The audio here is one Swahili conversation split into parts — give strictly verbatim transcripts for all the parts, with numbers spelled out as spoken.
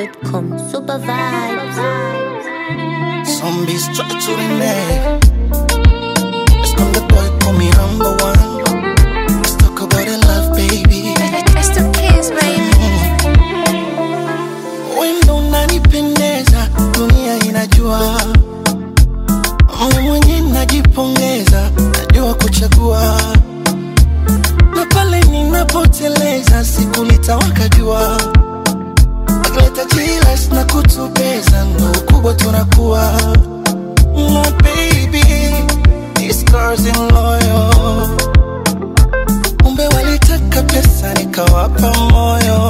dot com. Super vibes. Zombies try to renege. Let's come the boy, call me number one. Let's talk about the love, baby. It's the kiss, baby. Wendo unanipendeza, dunia inajua. Mimi mwenye najipongeza, najua kuchagua. Na pale ninapoteleza, siku litawaka jua. Agleta jilas na kutubeza, ndo kubwa tunakuwa. My baby, these girls in loyal. Umbe walitaka pesa, nikawapa moyo.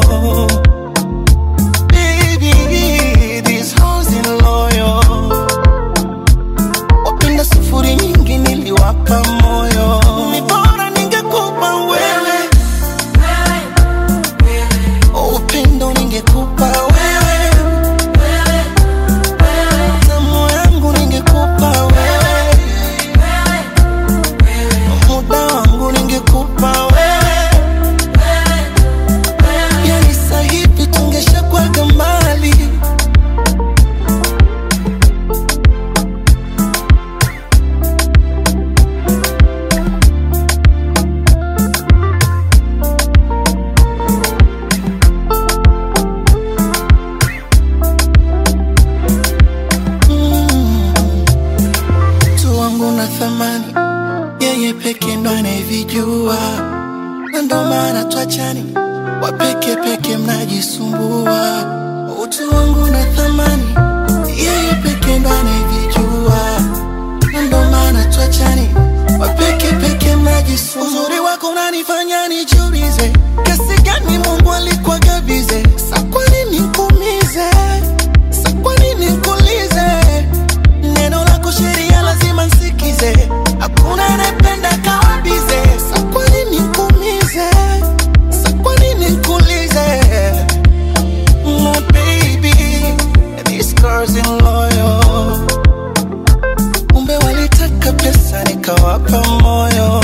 Baby, these hoes in loyal. Wapenda sufuri nyingi, niliwapa moyo. Ni bora ningekupa wewe, upendo ningekupa wewe, tamu yangu ningekupa wewe, muda wangu ningekupa wewe. Yani sahivi tungeshakuwaga mbali. Thamani yeye peke ndo anayevijua, na ndo maana tuachani, wapeke peke mnajisumbua. Utu wangu na thamani yeye peke ndo anayevijua, na ndo maana tuachani, wapeke peke mnajisumbua. Uzuri wako unanifanya nijiulize, kiasi gani Mungu alikuwa gabize. Sa kwa nini nikuumize, sa kwa nini nikuulize, neno lako sheria lazima nsikize. Hakuna anayependa kawa bize. Sa kwa nini nikuumize, sa kwa nini nikuulize. My baby, these girls in loyal. Umbe walitaka pesa, nikawapa moyo.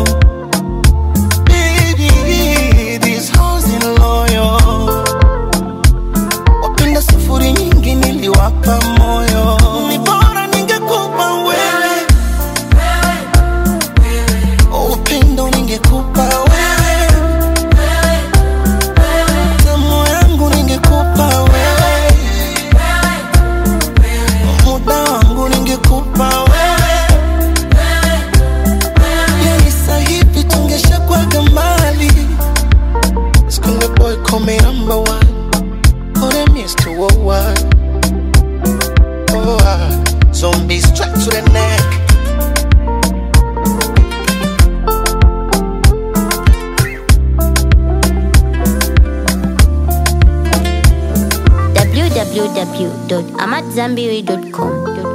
Baby, these hoes in loyal. Wapenda sufuri nyingi, niliwapa moyo. Ni bora ningekupa wewe, upendo ningekupa wewe, tamu yangu ningekupa wewe, muda wangu ningekupa wewe. Yani sahivi tungeshakuwaga mbali. Skunga boy, call me number one. Call them Mister Worldwide. Oh, ah. Zombies strapped to the neck. w w w dot amadzambiri dot com.